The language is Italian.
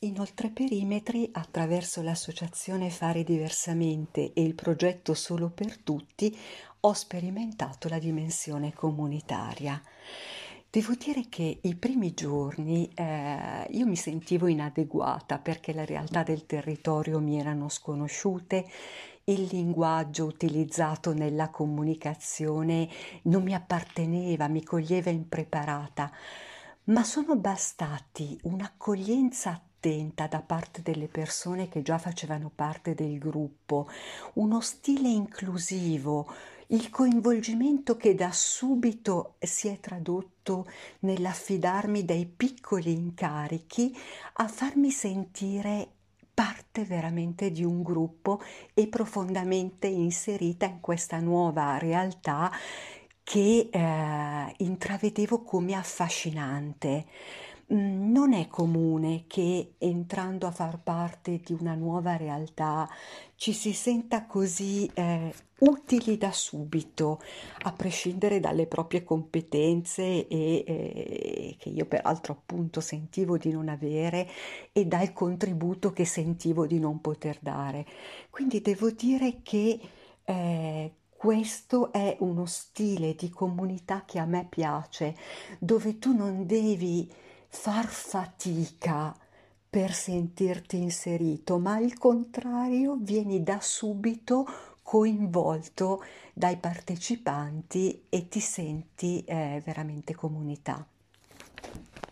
Inoltre Perimetri, attraverso l'associazione Fare Diversamente e il progetto Solo per Tutti, ho sperimentato la dimensione comunitaria. Devo dire che i primi giorni io mi sentivo inadeguata perché le realtà del territorio mi erano sconosciute, il linguaggio utilizzato nella comunicazione non mi apparteneva, mi coglieva impreparata, ma sono bastati un'accoglienza attenta da parte delle persone che già facevano parte del gruppo, uno stile inclusivo, il coinvolgimento che da subito si è tradotto nell'affidarmi dei piccoli incarichi a farmi sentire parte veramente di un gruppo e profondamente inserita in questa nuova realtà che intravedevo come affascinante. Non è comune che entrando a far parte di una nuova realtà ci si senta così utili da subito, a prescindere dalle proprie competenze che io peraltro appunto sentivo di non avere e dal contributo che sentivo di non poter dare. Quindi devo dire che questo è uno stile di comunità che a me piace, dove tu non devi far fatica per sentirti inserito, ma al contrario vieni da subito coinvolto dai partecipanti e ti senti veramente comunità.